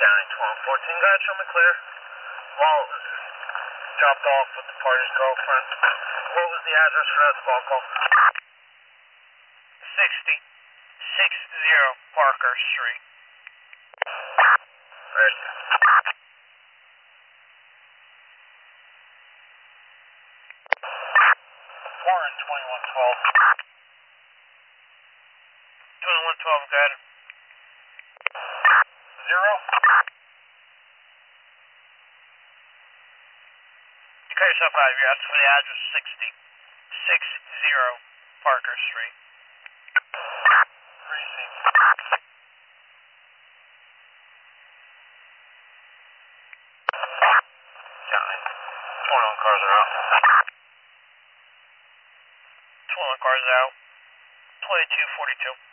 County 1214, go ahead, show me clear. Wallace dropped off with the party's girlfriend. What was the address for that phone call? 6060 Parker Street. Thank you. Warren 2112. 2112, go ahead. 0. You cut yourself out of here. That's for the address 6060 Parker Street. Receive. County 21 cars are out. 21 cars out. 2242.